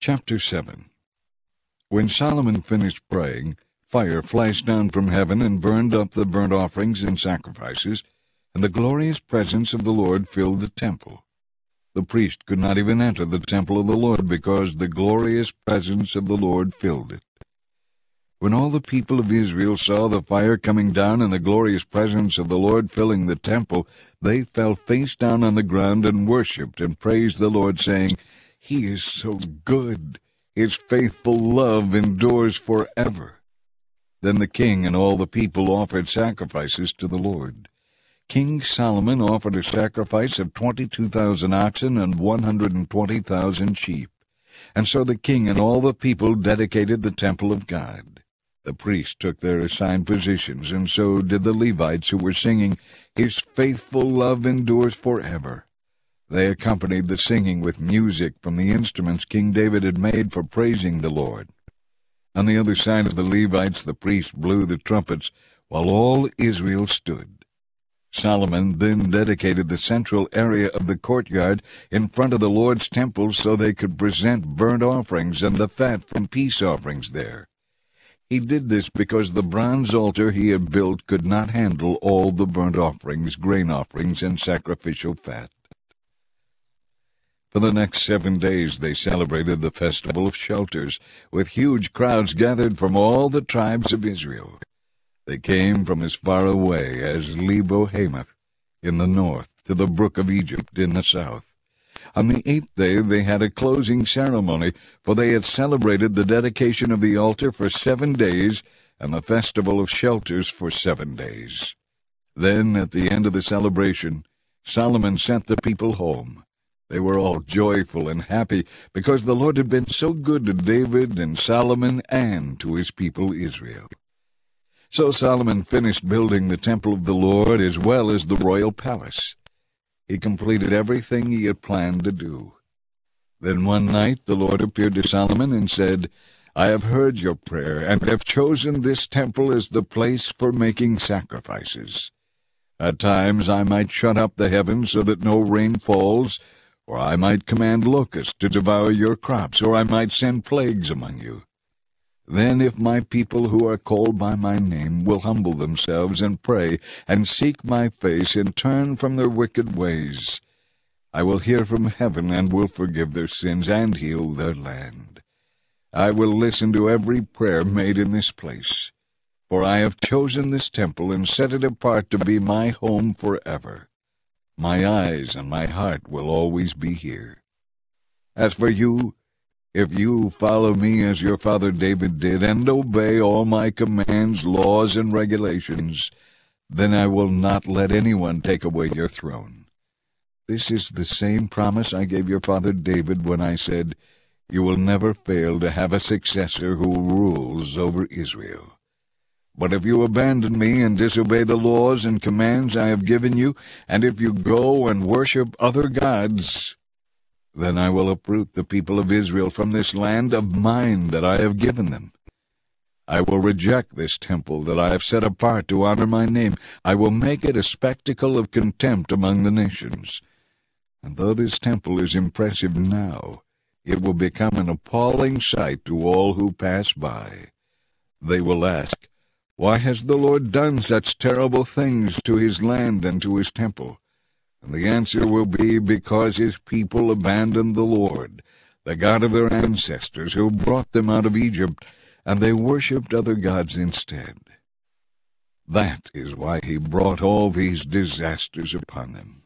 Chapter 7. When Solomon finished praying, fire flashed down from heaven and burned up the burnt offerings and sacrifices, and the glorious presence of the Lord filled the temple. The priest could not even enter the temple of the Lord because the glorious presence of the Lord filled it. When all the people of Israel saw the fire coming down and the glorious presence of the Lord filling the temple, they fell face down on the ground and worshipped and praised the Lord, saying, "He is so good. His faithful love endures forever." Then the king and all the people offered sacrifices to the Lord. King Solomon offered a sacrifice of 22,000 oxen and 120,000 sheep. And so the king and all the people dedicated the temple of God. The priests took their assigned positions, and so did the Levites who were singing, "His faithful love endures forever." They accompanied the singing with music from the instruments King David had made for praising the Lord. On the other side of the Levites the priests blew the trumpets, while all Israel stood. Solomon then dedicated the central area of the courtyard in front of the Lord's temple so they could present burnt offerings and the fat from peace offerings there. He did this because the bronze altar he had built could not handle all the burnt offerings, grain offerings, and sacrificial fat. For the next 7 days they celebrated the Festival of Shelters, with huge crowds gathered from all the tribes of Israel. They came from as far away as Lebo-Hamath in the north to the brook of Egypt in the south. On the 8th day they had a closing ceremony, for they had celebrated the dedication of the altar for 7 days and the Festival of Shelters for 7 days. Then, at the end of the celebration, Solomon sent the people home. They were all joyful and happy because the Lord had been so good to David and Solomon and to his people Israel. So Solomon finished building the temple of the Lord as well as the royal palace. He completed everything he had planned to do. Then one night the Lord appeared to Solomon and said, "I have heard your prayer and have chosen this temple as the place for making sacrifices. At times I might shut up the heavens so that no rain falls, or I might command locusts to devour your crops, or I might send plagues among you. Then if my people who are called by my name will humble themselves and pray and seek my face and turn from their wicked ways, I will hear from heaven and will forgive their sins and heal their land. I will listen to every prayer made in this place, for I have chosen this temple and set it apart to be my home forever. My eyes and my heart will always be here. As for you, if you follow me as your father David did, and obey all my commands, laws, and regulations, then I will not let anyone take away your throne. This is the same promise I gave your father David when I said, 'You will never fail to have a successor who rules over Israel.' But if you abandon me and disobey the laws and commands I have given you, and if you go and worship other gods, then I will uproot the people of Israel from this land of mine that I have given them. I will reject this temple that I have set apart to honor my name. I will make it a spectacle of contempt among the nations. And though this temple is impressive now, it will become an appalling sight to all who pass by. They will ask, 'Why has the Lord done such terrible things to his land and to his temple?' And the answer will be, because his people abandoned the Lord, the God of their ancestors, who brought them out of Egypt, and they worshipped other gods instead. That is why he brought all these disasters upon them."